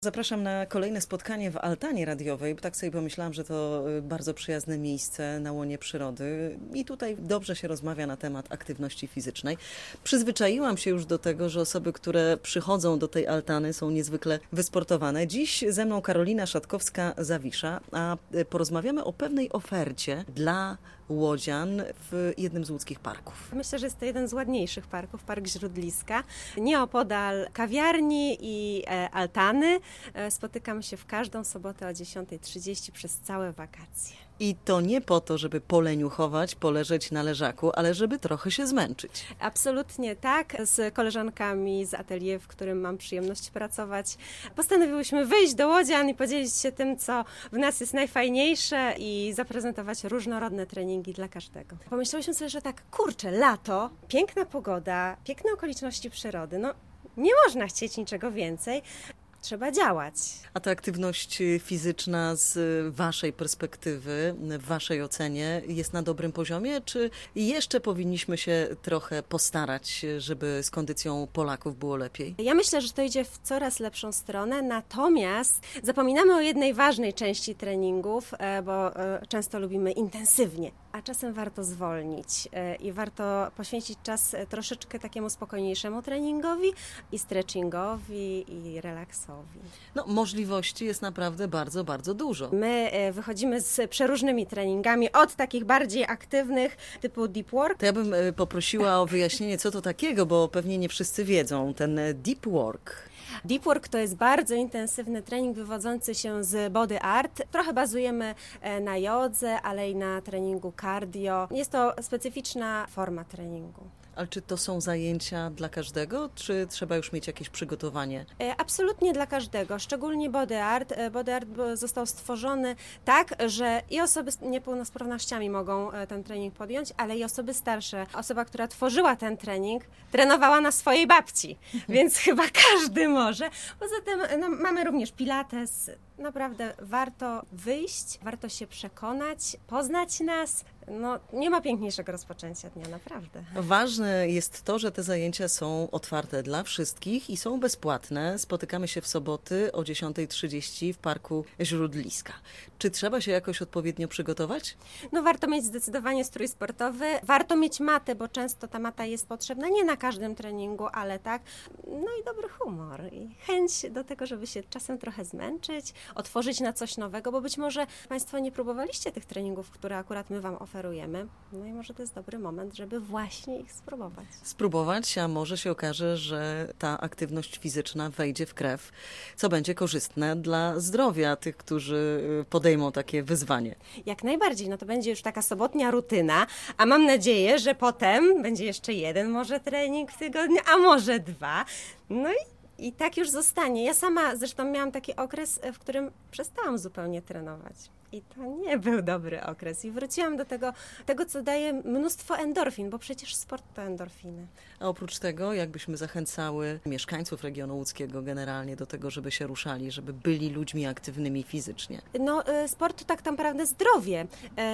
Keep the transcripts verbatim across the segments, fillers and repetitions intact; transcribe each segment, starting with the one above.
Zapraszam na kolejne spotkanie w altanie radiowej, bo tak sobie pomyślałam, że to bardzo przyjazne miejsce na łonie przyrody i tutaj dobrze się rozmawia na temat aktywności fizycznej. Przyzwyczaiłam się już do tego, że osoby, które przychodzą do tej altany, są niezwykle wysportowane. Dziś ze mną Karolina Szatkowska-Zawisza, a porozmawiamy o pewnej ofercie dla łodzian w jednym z łódzkich parków. Myślę, że jest to jeden z ładniejszych parków, Park Źródliska. Nieopodal kawiarni i e, altany. E, spotykamy się w każdą sobotę o dziesiąta trzydzieści przez całe wakacje. I to nie po to, żeby poleniuchować, poleżeć na leżaku, ale żeby trochę się zmęczyć. Absolutnie tak. Z koleżankami z atelier, w którym mam przyjemność pracować, postanowiłyśmy wyjść do łodzian i podzielić się tym, co w nas jest najfajniejsze i zaprezentować różnorodne treningi dla każdego. Pomyślałyśmy sobie, że tak, kurczę, lato, piękna pogoda, piękne okoliczności przyrody, no nie można chcieć niczego więcej. Trzeba działać. A ta aktywność fizyczna z waszej perspektywy, w waszej ocenie jest na dobrym poziomie, czy jeszcze powinniśmy się trochę postarać, żeby z kondycją Polaków było lepiej? Ja myślę, że to idzie w coraz lepszą stronę, natomiast zapominamy o jednej ważnej części treningów, bo często lubimy intensywnie, a czasem warto zwolnić i warto poświęcić czas troszeczkę takiemu spokojniejszemu treningowi i stretchingowi i relaksowi. No, możliwości jest naprawdę bardzo, bardzo dużo. My wychodzimy z przeróżnymi treningami, od takich bardziej aktywnych, typu deep work. To ja bym poprosiła o wyjaśnienie, co to takiego, bo pewnie nie wszyscy wiedzą, ten deep work. Deep work to jest bardzo intensywny trening wywodzący się z body art. Trochę bazujemy na jodze, ale i na treningu cardio. Jest to specyficzna forma treningu. Ale czy to są zajęcia dla każdego, czy trzeba już mieć jakieś przygotowanie? Absolutnie dla każdego, szczególnie body art. Body art został stworzony tak, że i osoby z niepełnosprawnościami mogą ten trening podjąć, ale i osoby starsze. Osoba, która tworzyła ten trening, trenowała na swojej babci, więc chyba każdy może. Poza tym no, mamy również pilates. Naprawdę warto wyjść, warto się przekonać, poznać nas. No, nie ma piękniejszego rozpoczęcia dnia, naprawdę. Ważne jest to, że te zajęcia są otwarte dla wszystkich i są bezpłatne. Spotykamy się w soboty o dziesiąta trzydzieści w Parku Źródliska. Czy trzeba się jakoś odpowiednio przygotować? No warto mieć zdecydowanie strój sportowy, warto mieć matę, bo często ta mata jest potrzebna nie na każdym treningu, ale tak. No i dobry humor i chęć do tego, żeby się czasem trochę zmęczyć, otworzyć na coś nowego, bo być może Państwo nie próbowaliście tych treningów, które akurat my Wam oferujemy. No i może to jest dobry moment, żeby właśnie ich spróbować. Spróbować, a może się okaże, że ta aktywność fizyczna wejdzie w krew, co będzie korzystne dla zdrowia tych, którzy podejmą takie wyzwanie. Jak najbardziej, no to będzie już taka sobotnia rutyna, a mam nadzieję, że potem będzie jeszcze jeden może trening w tygodniu, a może dwa. No i I tak już zostanie. Ja sama zresztą miałam taki okres, w którym przestałam zupełnie trenować. I to nie był dobry okres. I wróciłam do tego, tego, co daje mnóstwo endorfin, bo przecież sport to endorfiny. A oprócz tego, jakbyśmy zachęcały mieszkańców regionu łódzkiego generalnie do tego, żeby się ruszali, żeby byli ludźmi aktywnymi fizycznie? No, sport to tak naprawdę zdrowie.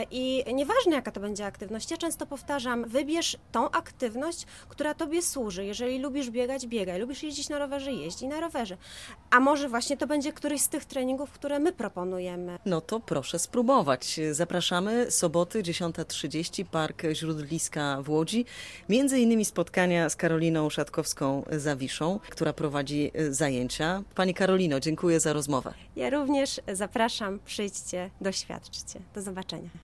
I nieważne, jaka to będzie aktywność. Ja często powtarzam, wybierz tą aktywność, która tobie służy. Jeżeli lubisz biegać, biegaj. Lubisz jeździć na rowerze, jeźdź na rowerze. A może właśnie to będzie któryś z tych treningów, które my proponujemy. No to proszę spróbować. Zapraszamy soboty dziesiąta trzydzieści, Park Źródliska w Łodzi. Między innymi spotkania z Karoliną Szatkowską-Zawiszą, która prowadzi zajęcia. Pani Karolino, dziękuję za rozmowę. Ja również zapraszam, przyjdźcie, doświadczcie. Do zobaczenia.